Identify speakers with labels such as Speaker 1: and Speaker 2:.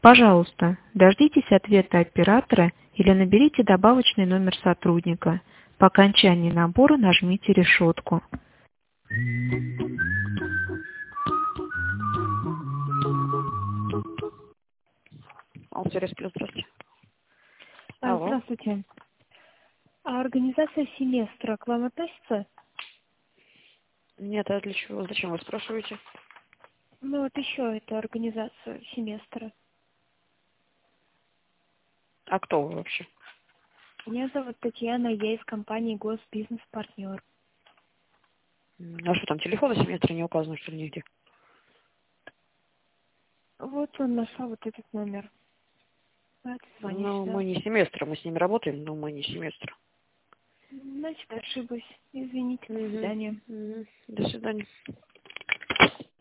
Speaker 1: Пожалуйста, дождитесь ответа оператора или наберите добавочный номер сотрудника. По окончании набора нажмите решетку. Алсерис Плюс, здравствуйте. Алло.
Speaker 2: Здравствуйте. А организация семестра к вам относится?
Speaker 1: Нет, а для чего? Зачем вы спрашиваете?
Speaker 2: Ну вот еще это организация семестра.
Speaker 1: А кто вы вообще?
Speaker 2: Меня зовут Татьяна, я из компании Госбизнес-партнер.
Speaker 1: А что там, телефона семестра не указано, что ли, нигде?
Speaker 2: Вот он нашел вот этот номер. Звонишь,
Speaker 1: Ну,
Speaker 2: да?
Speaker 1: мы не семестр, мы с ними работаем, но мы не семестр.
Speaker 2: Значит, ошиблась. Извините, до свидания.
Speaker 1: До свидания.